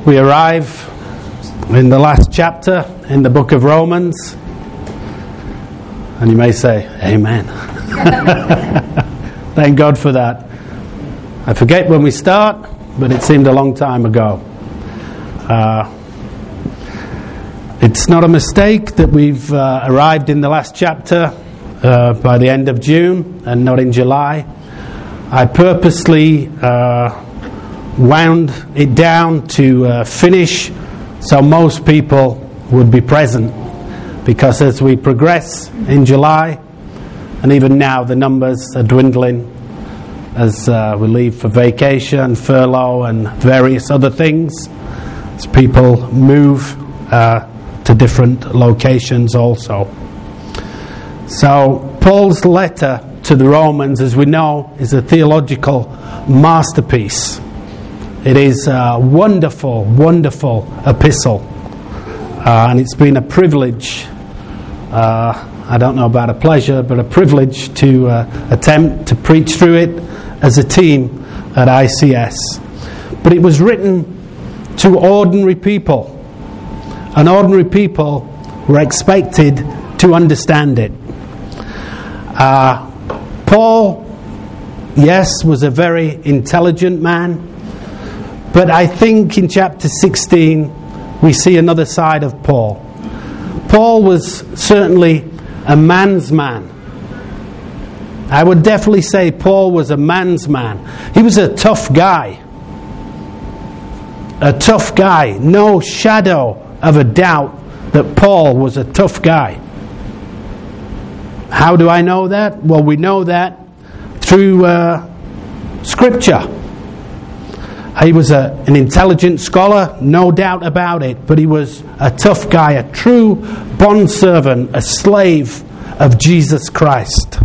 We arrive in the last chapter in the book of Romans, and you may say, Amen. Thank God for that. I forget when we start, but it seemed a long time ago. It's not a mistake that we've arrived in the last chapter by the end of June and not in July. I purposely wound it down to finish so most people would be present, because as we progress in July and even now the numbers are dwindling as we leave for vacation, furlough and various other things, as people move to different locations also. So Paul's letter to the Romans, as we know, is a theological masterpiece. It is a wonderful, wonderful epistle, and it's been a privilege, I don't know about a pleasure, but a privilege to attempt to preach through it as a team at ICS. But it was written to ordinary people, and ordinary people were expected to understand it. Paul, yes, was a very intelligent man, but I think in chapter 16 we see another side of Paul. Paul was certainly a man's man. I would definitely say Paul was a man's man. He was a tough guy. A tough guy. No shadow of a doubt that Paul was a tough guy. How do I know that? Well, we know that through Scripture. He was an intelligent scholar, no doubt about it, but he was a tough guy, a true bondservant, a slave of Jesus Christ.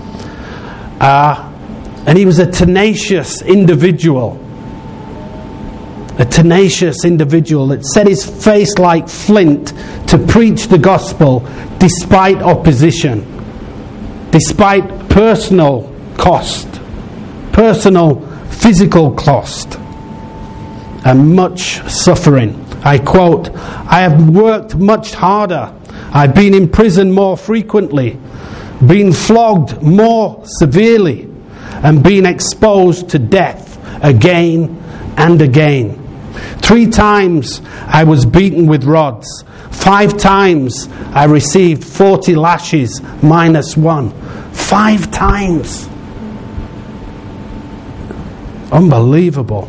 And he was a tenacious individual. A tenacious individual that set his face like flint to preach the gospel despite opposition, despite personal cost, personal physical cost, and much suffering. I quote, "I have worked much harder. I've been in prison more frequently, been flogged more severely, and been exposed to death again and again. 3 times I was beaten with rods. 5 times I received 40 lashes minus 1. 5 times. Unbelievable.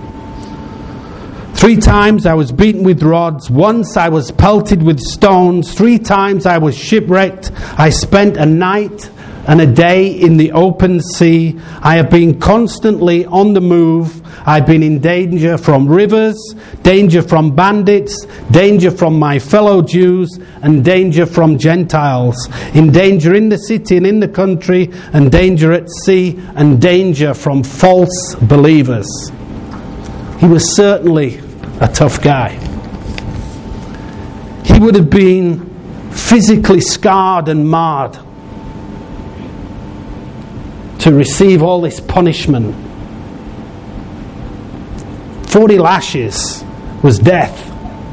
3 times I was beaten with rods. Once I was pelted with stones. 3 times I was shipwrecked. I spent a night and a day in the open sea. I have been constantly on the move. I've been in danger from rivers, danger from bandits, danger from my fellow Jews, and danger from Gentiles. In danger in the city and in the country, and danger at sea, and danger from false believers." He was certainly a tough guy. He would have been physically scarred and marred to receive all this punishment. 40 lashes was death.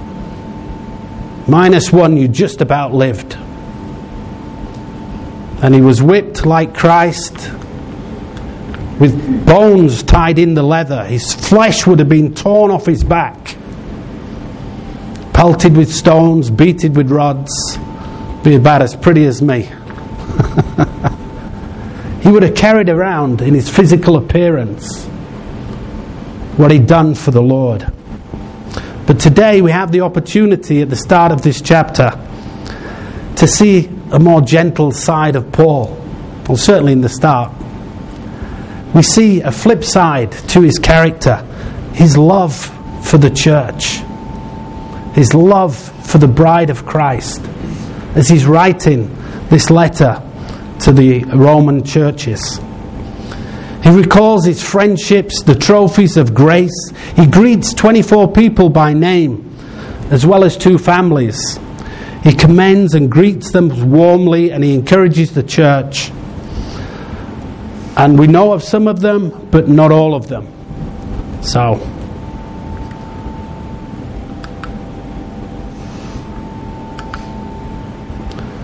Minus 1, you just about lived. And he was whipped like Christ, with bones tied in the leather. His flesh would have been torn off his back. Pelted with stones, beaten with rods. Be about as pretty as me. He would have carried around in his physical appearance what he'd done for the Lord. But today we have the opportunity at the start of this chapter to see a more gentle side of Paul. Well, certainly in the start. We see a flip side to his character, his love for the church, his love for the bride of Christ, as he's writing this letter to the Roman churches. He recalls his friendships, the trophies of grace. He greets 24 people by name, as well as 2 families. He commends and greets them warmly, and he encourages the church. And we know of some of them, but not all of them. So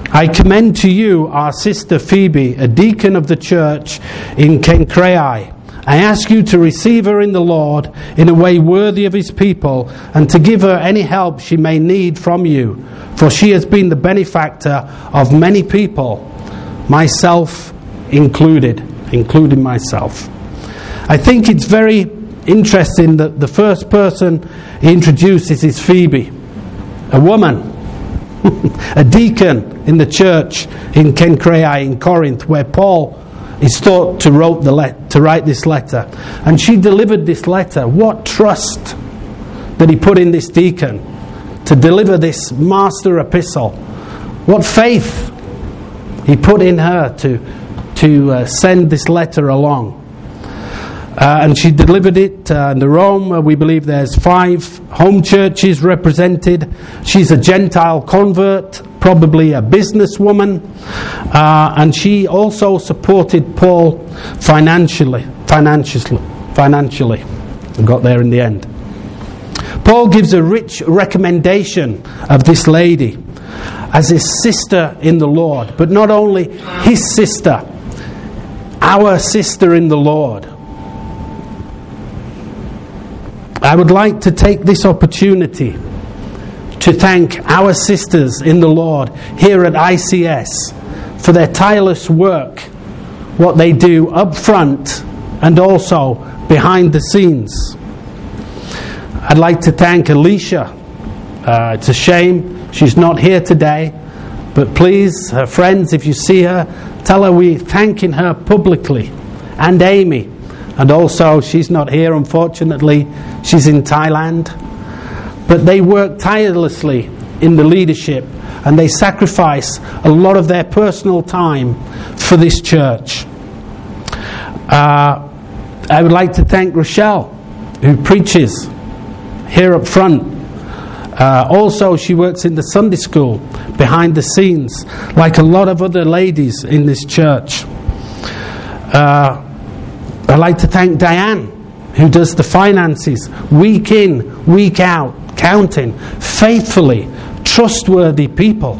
I commend to you our sister Phoebe, a deacon of the church in Cenchreae. I ask you to receive her in the Lord in a way worthy of his people, and to give her any help she may need from you, for she has been the benefactor of many people, myself including myself. I think it's very interesting that the first person he introduces is Phoebe, a woman, a deacon in the church in Cenchreae in Corinth, where Paul is thought to write this letter. And she delivered this letter. What trust that he put in this deacon to deliver this master epistle. What faith he put in her to send this letter along. And she delivered it in Rome. We believe there's 5 home churches represented. She's a Gentile convert, probably a businesswoman, and she also supported Paul financially. I got there in the end. Paul gives a rich recommendation of this lady as his sister in the Lord, but not only his sister, our sister in the Lord. I would like to take this opportunity to thank our sisters in the Lord here at ICS for their tireless work, what they do up front and also behind the scenes. I'd like to thank Alicia. It's a shame she's not here today, but please, her friends, if you see her, tell her we're thanking her publicly, and Amy. And also, she's not here, unfortunately. She's in Thailand. But they work tirelessly in the leadership, and they sacrifice a lot of their personal time for this church. I would like to thank Rochelle, who preaches here up front. Also, she works in the Sunday school behind the scenes, like a lot of other ladies in this church. I'd like to thank Diane, who does the finances week in, week out, counting faithfully, trustworthy people.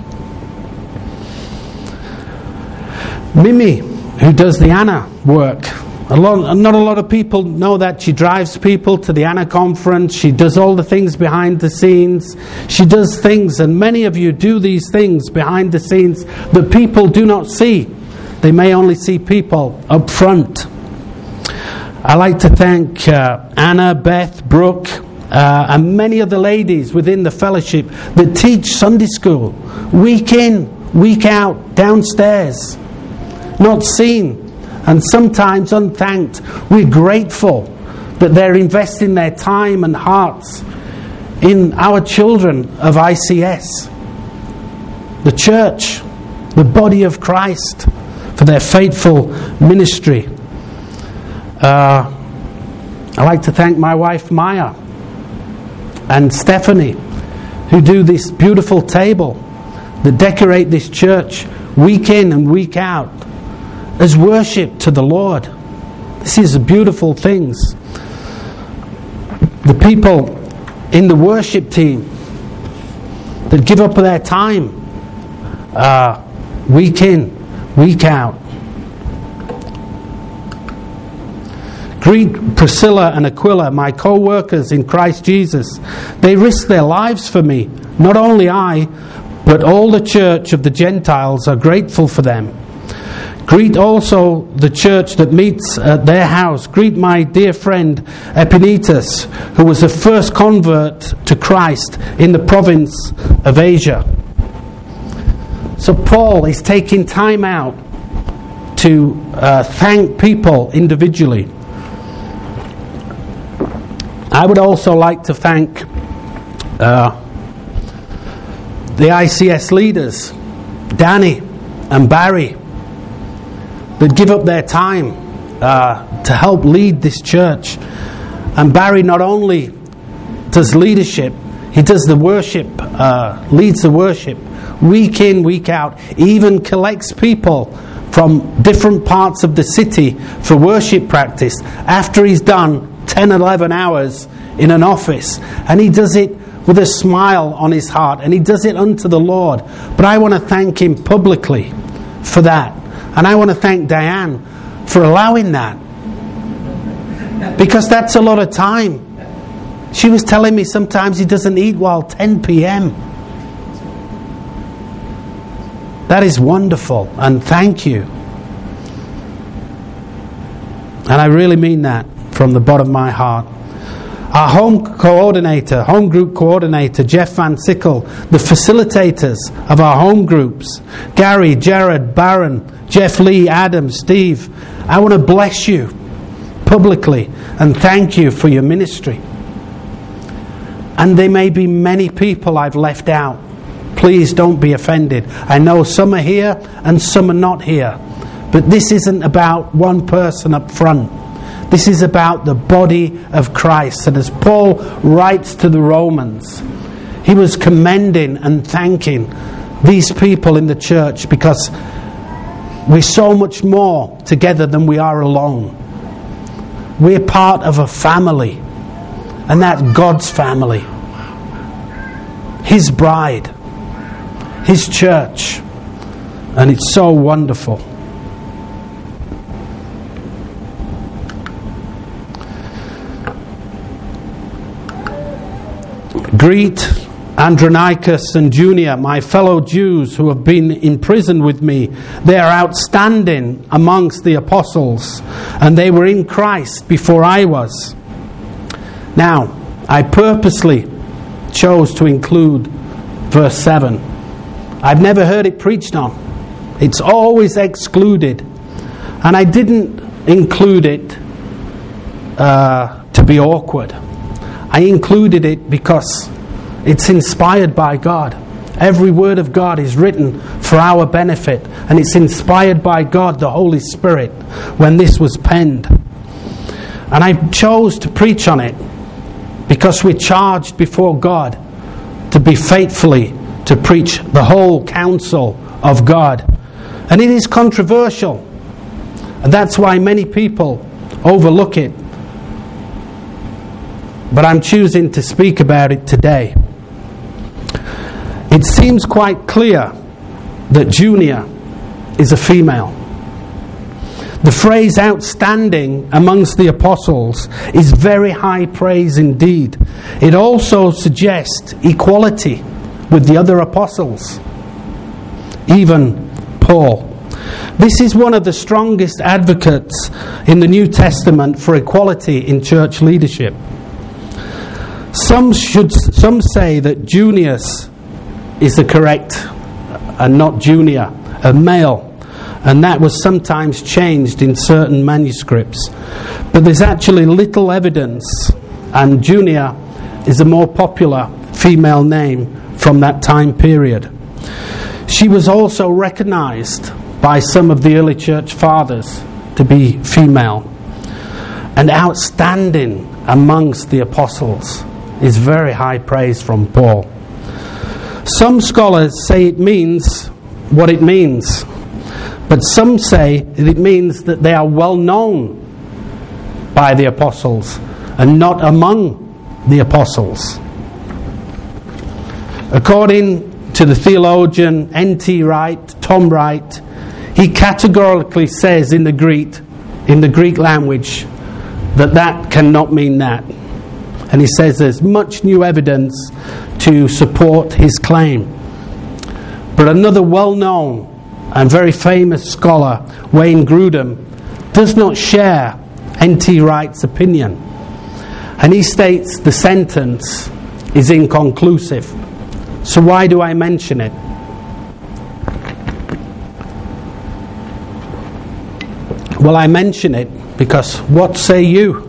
Mimi, who does the Anna work. Not a lot of people know that she drives people to the Anna conference. She does all the things behind the scenes. She does things, and many of you do these things behind the scenes that people do not see. They may only see people up front. I like to thank Anna, Beth, Brooke, and many of the ladies within the fellowship that teach Sunday school week in, week out, downstairs, not seen and sometimes unthanked. We're grateful that they're investing their time and hearts in our children of ICS, the church, the body of Christ, for their faithful ministry. I like to thank my wife Maya and Stephanie, who do this beautiful table, that decorate this church week in and week out as worship to the Lord. This is beautiful things. The people in the worship team that give up their time week in, week out. Greet Priscilla and Aquila, my co-workers in Christ Jesus. They risk their lives for me. Not only I, but all the church of the Gentiles are grateful for them. Greet also the church that meets at their house. Greet my dear friend Epinetus, who was the first convert to Christ in the province of Asia. So Paul is taking time out to thank people individually. I would also like to thank the ICS leaders, Danny and Barry, that give up their time to help lead this church. And Barry not only does leadership, he does the worship, leads the worship week in, week out, even collects people from different parts of the city for worship practice after he's done 10, 11 hours in an office. And he does it with a smile on his heart, and he does it unto the Lord. But I want to thank him publicly for that. And I want to thank Diane for allowing that. Because that's a lot of time. She was telling me sometimes he doesn't eat while 10 p.m. That is wonderful, and thank you. And I really mean that from the bottom of my heart. Our home group coordinator, Jeff Van Sickle, the facilitators of our home groups, Gary, Jared, Baron, Jeff Lee, Adam, Steve, I want to bless you publicly and thank you for your ministry. And there may be many people I've left out. Please don't be offended. I know some are here and some are not here. But this isn't about one person up front. This is about the body of Christ. And as Paul writes to the Romans, he was commending and thanking these people in the church because we're so much more together than we are alone. We're part of a family, and that's God's family. His bride, His church, and it's so wonderful. Greet Andronicus and Junia, my fellow Jews who have been in prison with me. They are outstanding amongst the apostles, and they were in Christ before I was. Now, I purposely chose to include verse 7. I've never heard it preached on. It's always excluded. And I didn't include it to be awkward. I included it because it's inspired by God. Every word of God is written for our benefit, and it's inspired by God, the Holy Spirit, when this was penned. And I chose to preach on it because we're charged before God to be faithfully to preach the whole counsel of God. And it is controversial. And that's why many people overlook it. But I'm choosing to speak about it today. It seems quite clear that Junia is a female. The phrase outstanding amongst the apostles is very high praise indeed. It also suggests equality with the other apostles, even Paul. This is one of the strongest advocates in the New Testament for equality in church leadership. Some say that Junius is the correct and not Junia, a male. And that was sometimes changed in certain manuscripts. But there's actually little evidence, and Junia is a more popular female name from that time period. She was also recognized by some of the early church fathers to be female. And outstanding amongst the apostles is very high praise from Paul. Some scholars say it means what it means. But some say that it means that they are well known by the apostles and not among the apostles. According to the theologian N.T. Wright, Tom Wright, he categorically says in the Greek language that cannot mean that. And he says there's much new evidence to support his claim. But another well-known and very famous scholar, Wayne Grudem, does not share N.T. Wright's opinion. And he states the sentence is inconclusive. So why do I mention it? Well, I mention it because what say you?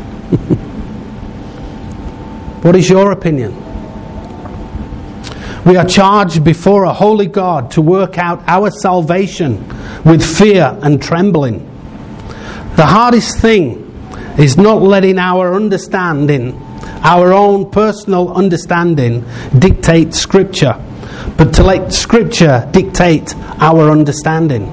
What is your opinion? We are charged before a holy God to work out our salvation with fear and trembling. The hardest thing is not letting our understanding, our own personal understanding, dictate Scripture, but to let Scripture dictate our understanding.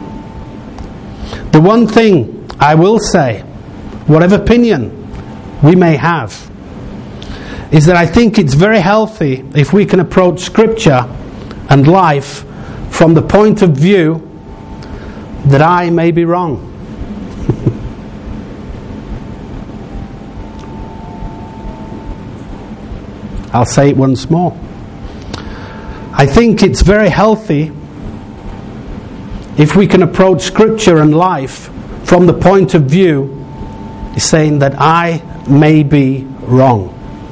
The one thing I will say, whatever opinion we may have, is that I think it's very healthy if we can approach Scripture and life from the point of view that I may be wrong. I'll say it once more. I think it's very healthy if we can approach Scripture and life from the point of view saying that I may be wrong.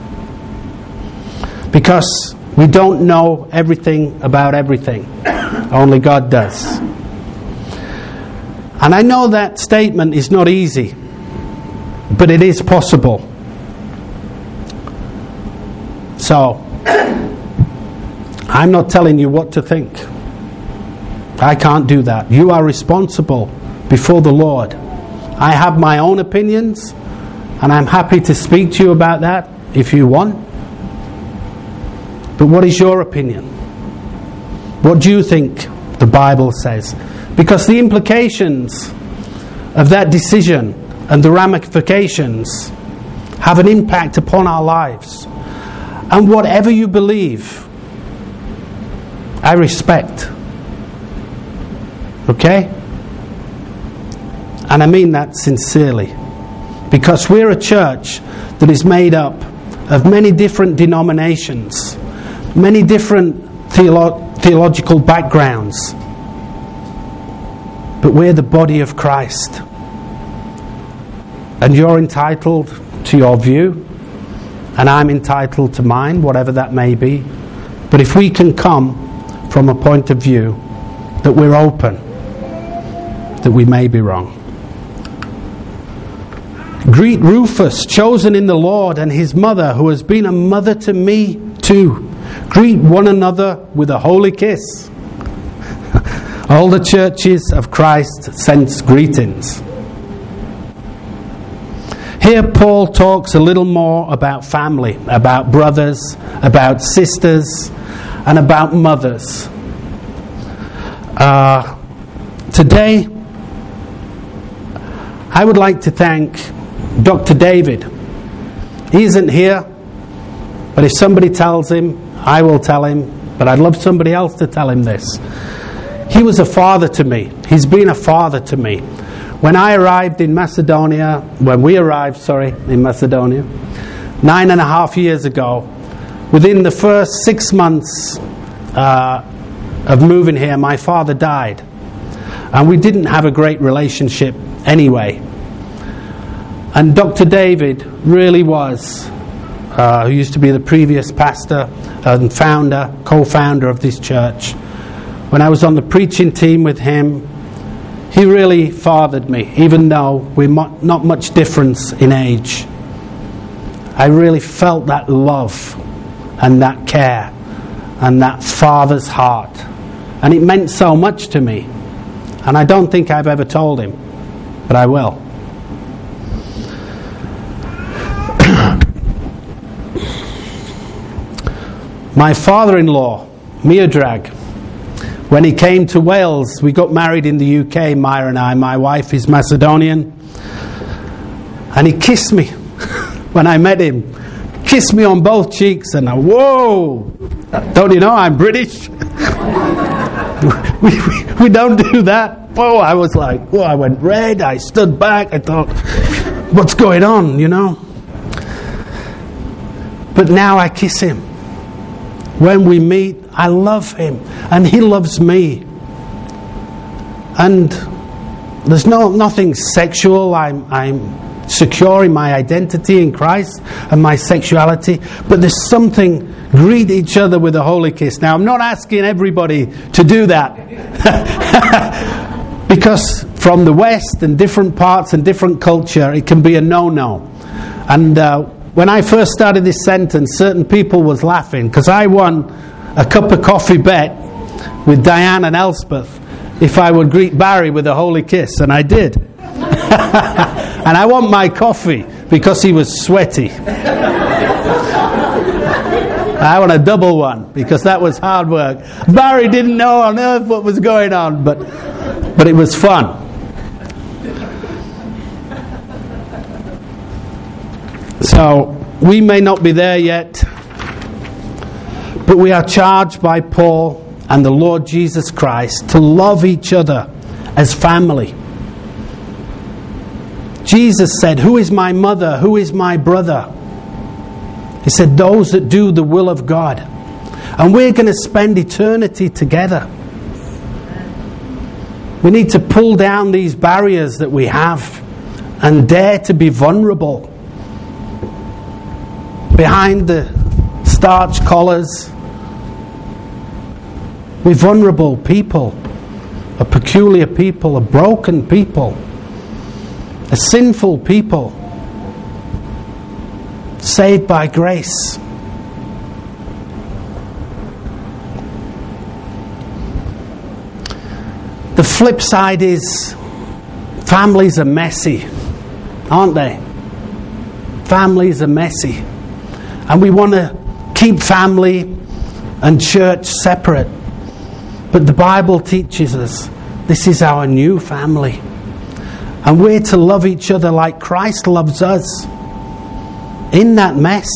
Because we don't know everything about everything. Only God does. And I know that statement is not easy, but it is possible. So, I'm not telling you what to think. I can't do that. You are responsible before the Lord. I have my own opinions, and I'm happy to speak to you about that if you want. But what is your opinion? What do you think the Bible says? Because the implications of that decision and the ramifications have an impact upon our lives. And whatever you believe, I respect. Okay? And I mean that sincerely. Because we're a church that is made up of many different denominations, many different theological backgrounds. But we're the body of Christ. And you're entitled to your view, and I'm entitled to mine, whatever that may be. But if we can come from a point of view that we're open, that we may be wrong. Greet Rufus, chosen in the Lord, and his mother, who has been a mother to me too. Greet one another with a holy kiss. All the churches of Christ sends greetings. Here Paul talks a little more about family, about brothers, about sisters, and about mothers. Today, I would like to thank Dr. David. He isn't here, but if somebody tells him, I will tell him, but I'd love somebody else to tell him this. He was a father to me. He's been a father to me. When we arrived in Macedonia, 9.5 years ago, within the first 6 months of moving here, my father died. And we didn't have a great relationship anyway. And Dr. David really was, who used to be the previous pastor and co-founder of this church. When I was on the preaching team with him, he really fathered me, even though we're not much difference in age. I really felt that love and that care and that father's heart. And it meant so much to me. And I don't think I've ever told him, but I will. My father-in-law, Miodrag, when he came to Wales, we got married in the UK, Myra and I. My wife is Macedonian. And he kissed me when I met him. Kissed me on both cheeks, and whoa! Don't you know I'm British? we don't do that. Whoa, I was like, whoa, I went red, I stood back, I thought, what's going on, you know? But now I kiss him. When we meet, I love him, and he loves me. And there's nothing sexual. I'm secure in my identity in Christ and my sexuality. But there's something, greet each other with a holy kiss. Now, I'm not asking everybody to do that. Because from the West and different parts and different culture, it can be a no-no. And when I first started this sentence, certain people was laughing because I won a cup of coffee bet with Diane and Elspeth if I would greet Barry with a holy kiss, and I did. And I want my coffee because he was sweaty. I want a double one because that was hard work. Barry didn't know on earth what was going on, but it was fun. So, we may not be there yet, but we are charged by Paul and the Lord Jesus Christ to love each other as family. Jesus said, "Who is my mother? Who is my brother?" He said, "Those that do the will of God." And we're going to spend eternity together. We need to pull down these barriers that we have and dare to be vulnerable. Behind the starched collars, we're vulnerable people, a peculiar people, a broken people, a sinful people, saved by grace. The flip side is families are messy, aren't they? Families are messy. And we want to keep family and church separate. But the Bible teaches us this is our new family. And we're to love each other like Christ loves us in that mess.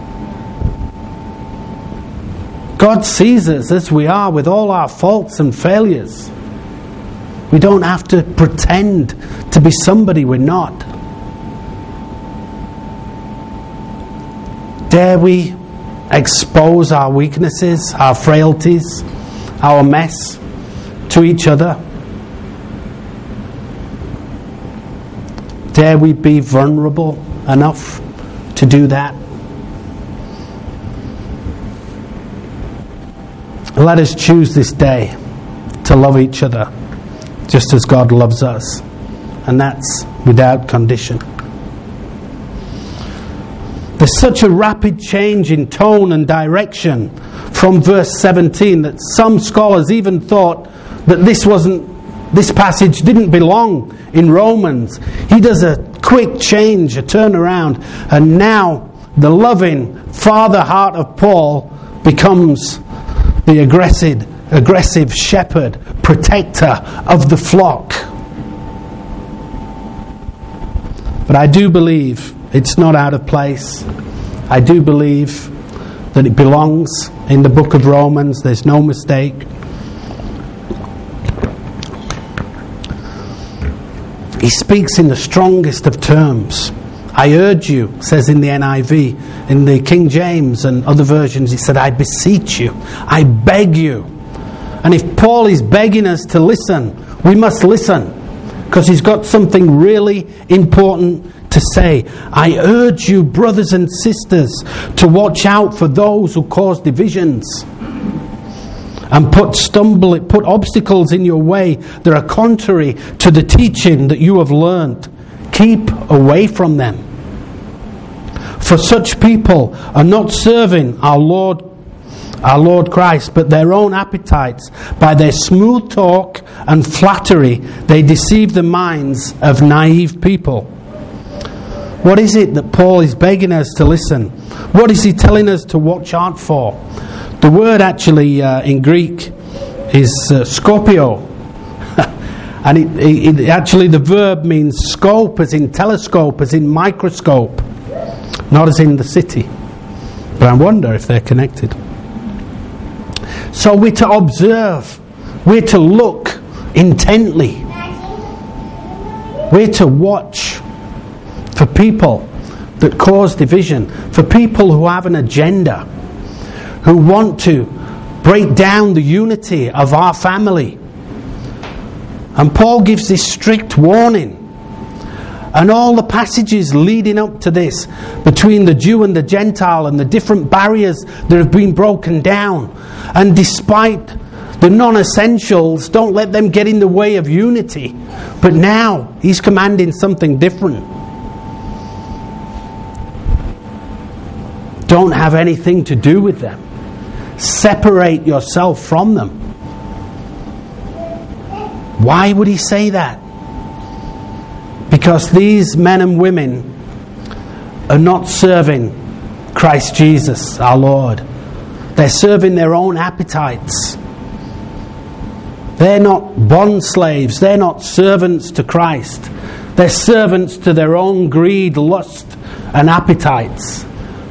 God sees us as we are with all our faults and failures. We don't have to pretend to be somebody we're not. Dare we expose our weaknesses, our frailties, our mess to each other? Dare we be vulnerable enough to do that? Let us choose this day to love each other just as God loves us, and that's without condition. There's such a rapid change in tone and direction from verse 17 that some scholars even thought that this passage didn't belong in Romans. He does a quick change, a turnaround, and now the loving father heart of Paul becomes the aggressive shepherd, protector of the flock. But I do believe it's not out of place. I do believe that it belongs in the book of Romans. There's no mistake. He speaks in the strongest of terms. I urge you, says in the NIV, in the King James and other versions, he said, I beseech you, I beg you. And if Paul is begging us to listen, we must listen, because he's got something really important to say. I urge you, brothers and sisters, to watch out for those who cause divisions and put obstacles in your way that are contrary to the teaching that you have learned. Keep away from them. For such people are not serving our Lord Christ, but their own appetites. By their smooth talk and flattery, they deceive the minds of naive people. What is it that Paul is begging us to listen? What is he telling us to watch out for? The word actually in Greek is skopio. And it actually, the verb means scope, as in telescope, as in microscope, not as in the city. But I wonder if they're connected. So we're to observe, we're to look intently, we're to watch for people that cause division, for people who have an agenda, who want to break down the unity of our family. And Paul gives this strict warning. And all the passages leading up to this, between the Jew and the Gentile, and the different barriers that have been broken down. And despite the non-essentials, don't let them get in the way of unity. But now he's commanding something different. Don't have anything to do with them. Separate yourself from them. Why would he say that? Because these men and women are not serving Christ Jesus, our Lord. They're serving their own appetites. They're not bond slaves. They're not servants to Christ. They're servants to their own greed, lust, and appetites.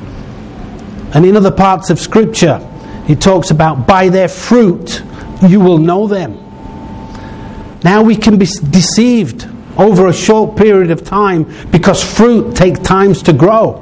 And in other parts of Scripture, he talks about by their fruit you will know them. Now we can be deceived over a short period of time because fruit takes time to grow.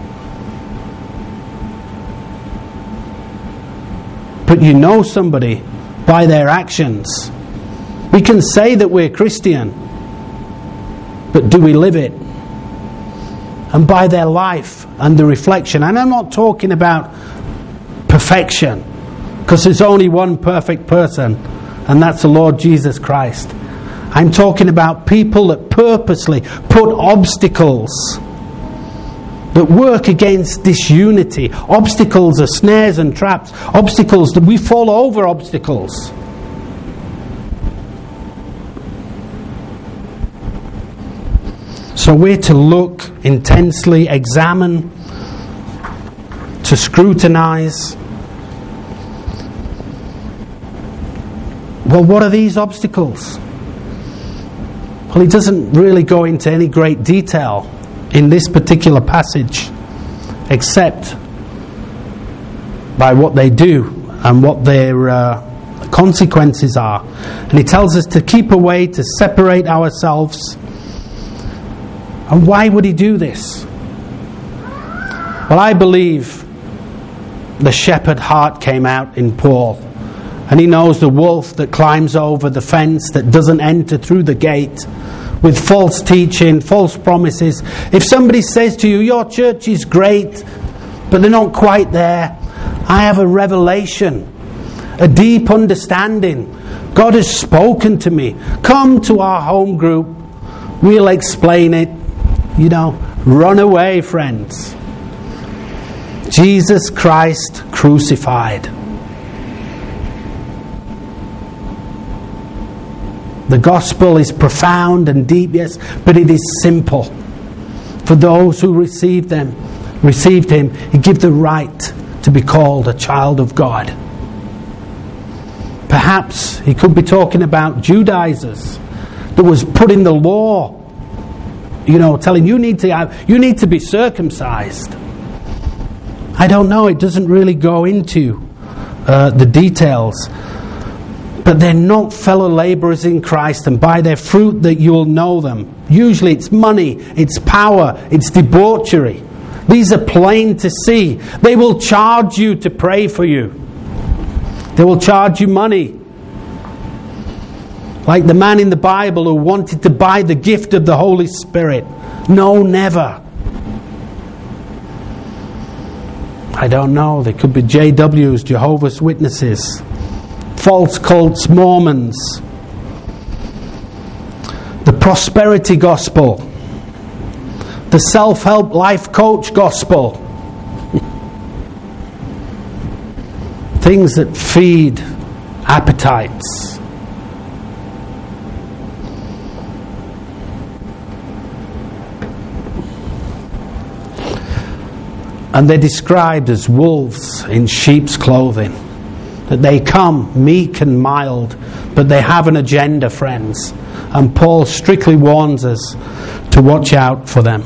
But you know somebody by their actions. We can say that we're Christian, but do we live it? And by their life and the reflection. And I'm not talking about perfection, because there's only one perfect person, and that's the Lord Jesus Christ. I'm talking about people that purposely put obstacles that work against disunity. Obstacles are snares and traps. Obstacles that we fall over obstacles. So we're to look intensely, examine, to scrutinize. Well, what are these obstacles? Well, he doesn't really go into any great detail in this particular passage, except by what they do and what their consequences are. And he tells us to keep away, to separate ourselves. And why would he do this? Well, I believe the shepherd heart came out in Paul. And he knows the wolf that climbs over the fence, that doesn't enter through the gate with false teaching, false promises. If somebody says to you, your church is great, but they're not quite there, I have a revelation, a deep understanding. God has spoken to me. Come to our home group. We'll explain it. You know, run away, friends. Jesus Christ crucified. The gospel is profound and deep, yes, but it is simple. For those who received him, he gave the right to be called a child of God. Perhaps he could be talking about Judaizers that was putting the law, you know, telling you need to be circumcised. I don't know, it doesn't really go into the details. But they're not fellow labourers in Christ, and by their fruit that you'll know them. Usually it's money, it's power, it's debauchery. These are plain to see. They will charge you to pray for you. They will charge you money. Like the man in the Bible who wanted to buy the gift of the Holy Spirit. No, never. I don't know. They could be JWs, Jehovah's Witnesses, false cults, Mormons, the prosperity gospel, the self-help life coach gospel, things that feed appetites. And they're described as wolves in sheep's clothing. That they come meek and mild, but they have an agenda, friends. And Paul strictly warns us to watch out for them.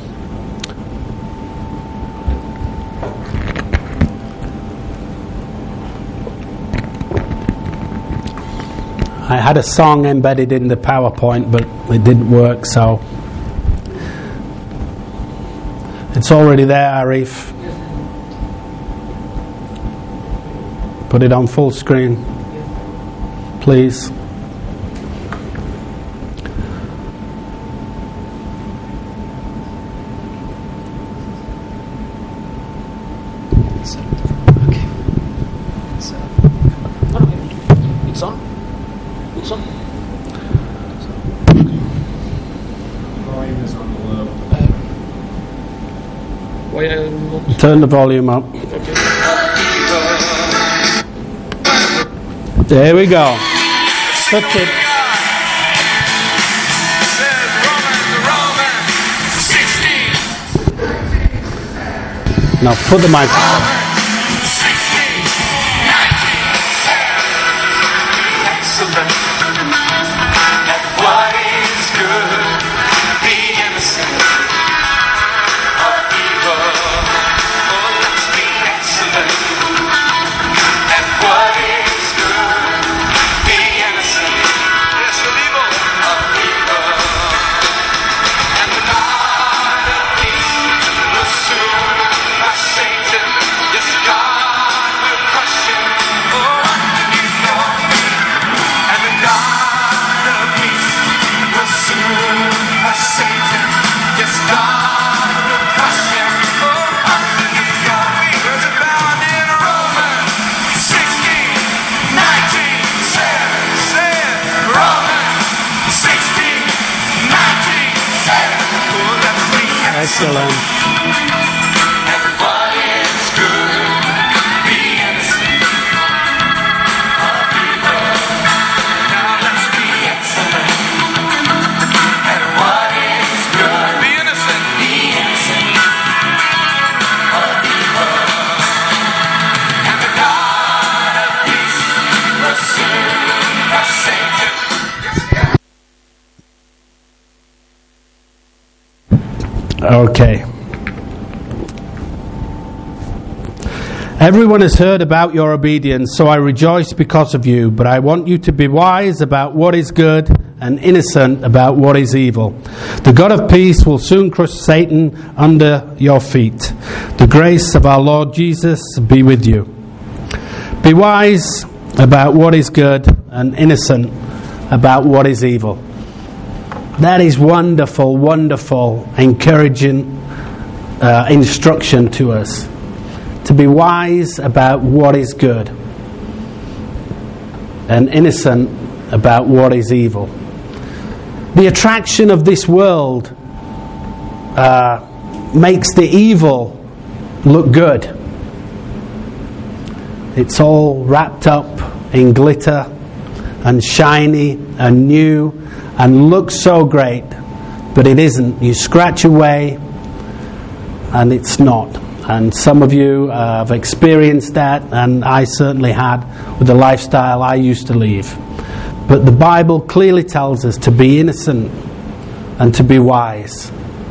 I had a song embedded in the PowerPoint, but it didn't work, so it's already there, Arif. Put it on full screen, please. It's on. It's on. Volume is on the low. Turn the volume up. There we go. Touch it. Now put the mic on. Excellent. What is good? Be innocent of evil. Now let's be excellent. And what is good? Be innocent. Be innocent of evil. And the God of peace will soon forsake you. Okay. Everyone has heard about your obedience, so I rejoice because of you, but I want you to be wise about what is good and innocent about what is evil. The God of peace will soon crush Satan under your feet. The grace of our Lord Jesus be with you. Be wise about what is good and innocent about what is evil. That is wonderful, wonderful, encouraging instruction to us. To be wise about what is good and innocent about what is evil. The attraction of this world makes the evil look good. It's all wrapped up in glitter and shiny and new and looks so great, but it isn't. You scratch away and it's not. And some of you have experienced that, and I certainly had with the lifestyle I used to live. But the Bible clearly tells us to be innocent and to be wise.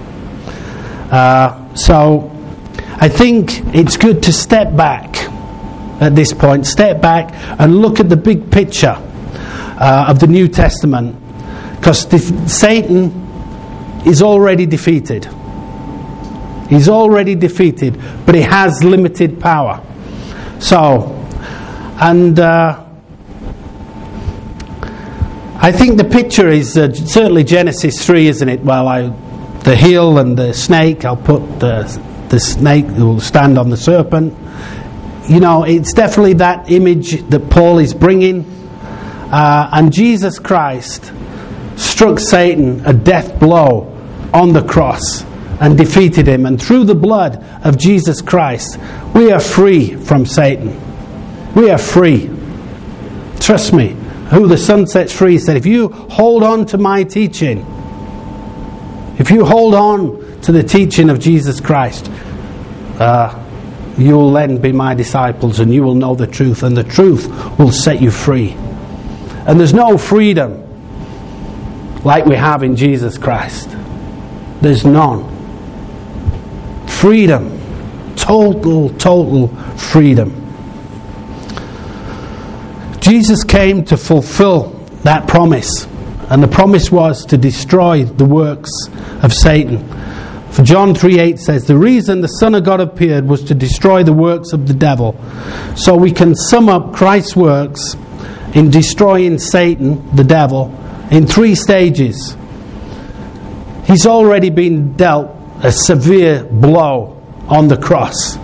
So I think it's good to step back at this point. Step back and look at the big picture of the New Testament, because Satan is already defeated. He's already defeated, but he has limited power. So, and I think the picture is certainly Genesis 3, isn't it? Well, the heel and the snake, I'll put the snake will stand on the serpent. You know, it's definitely that image that Paul is bringing. And Jesus Christ struck Satan a death blow on the cross and defeated him, and through the blood of Jesus Christ we are free from Satan. We are free. Trust me, who the Son sets free said, if you hold on to my teaching, if you hold on to the teaching of Jesus Christ, you will then be my disciples, and you will know the truth, and the truth will set you free. And there's no freedom like we have in Jesus Christ. There's none. Freedom. Total freedom. Jesus came to fulfill that promise. And the promise was to destroy the works of Satan. For John 3:8 says, the reason the Son of God appeared was to destroy the works of the devil. So we can sum up Christ's works in destroying Satan, the devil, in 3 stages. He's already been dealt a severe blow on the cross.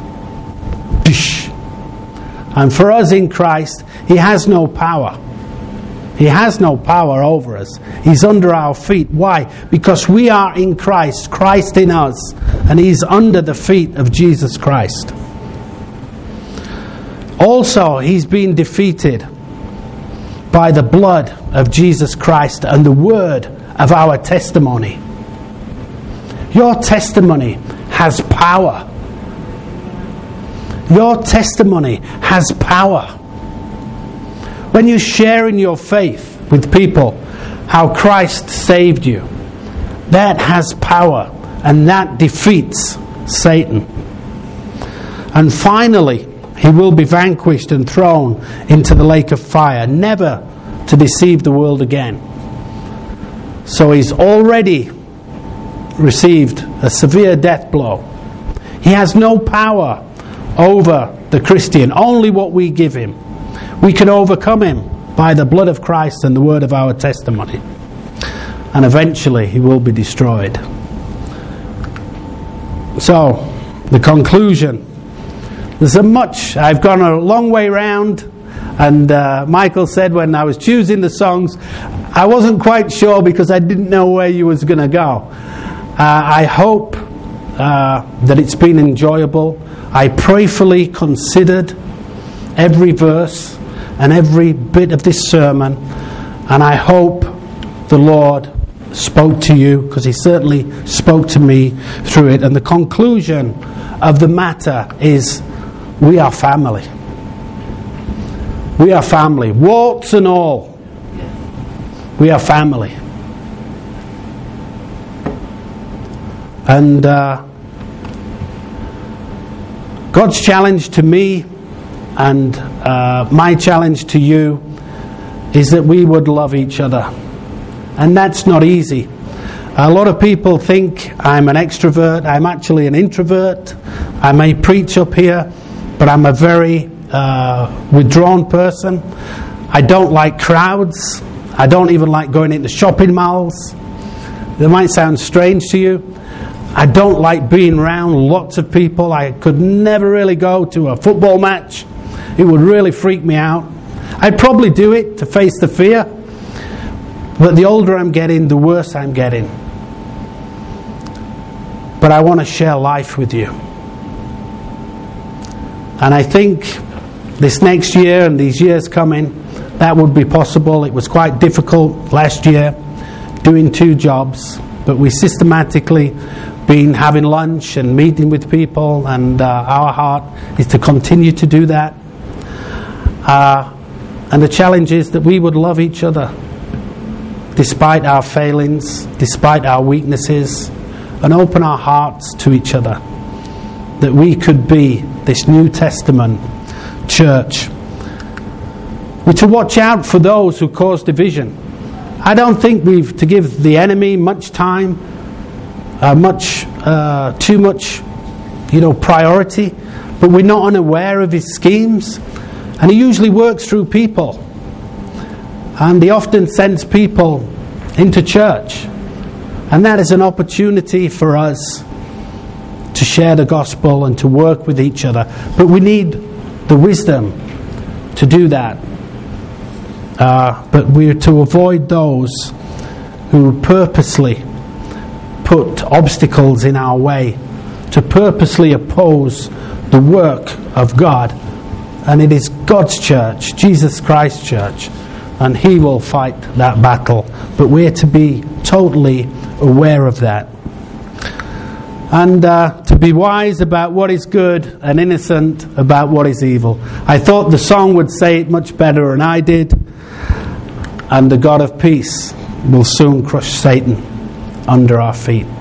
And for us in Christ, he has no power. He has no power over us. He's under our feet. Why? Because we are in Christ, Christ in us, and he's under the feet of Jesus Christ. Also, he's been defeated by the blood of Jesus Christ and the word of our testimony. Your testimony has power. Your testimony has power. When you share in your faith with people how Christ saved you, that has power, and that defeats Satan. And finally, he will be vanquished and thrown into the lake of fire, never to deceive the world again. So he's already received a severe death blow. He has no power over the Christian, only what we give him. We can overcome him by the blood of Christ and the word of our testimony. And eventually he will be destroyed. So, the conclusion. There's I've gone a long way round, and Michael said when I was choosing the songs, I wasn't quite sure because I didn't know where you was going to go. I hope that it's been enjoyable. I prayerfully considered every verse and every bit of this sermon, and I hope the Lord spoke to you, because He certainly spoke to me through it. And the conclusion of the matter is, we are family. We are family, warts and all. We are family. And God's challenge to me and my challenge to you is that we would love each other. And that's not easy. A lot of people think I'm an extrovert. I'm actually an introvert. I may preach up here, but I'm a very withdrawn person. I don't like crowds. I don't even like going into shopping malls. That might sound strange to you. I don't like being around lots of people. I could never really go to a football match. It would really freak me out. I'd probably do it to face the fear. But the older I'm getting, the worse I'm getting. But I want to share life with you. And I think this next year and these years coming, that would be possible. It was quite difficult last year doing 2 jobs, but we systematically been having lunch and meeting with people, and our heart is to continue to do that. And the challenge is that we would love each other despite our failings, despite our weaknesses, and open our hearts to each other, that we could be this New Testament church. We're to watch out for those who cause division. I don't think we've to give the enemy much time, too much, priority, but we're not unaware of his schemes, and he usually works through people, and he often sends people into church, and that is an opportunity for us to share the gospel and to work with each other. But we need the wisdom to do that. But we're to avoid those who purposely put obstacles in our way, to purposely oppose the work of God. And it is God's church, Jesus Christ's church, and He will fight that battle. But we're to be totally aware of that. And to be wise about what is good and innocent about what is evil. I thought the song would say it much better than I did. And the God of peace will soon crush Satan under our feet.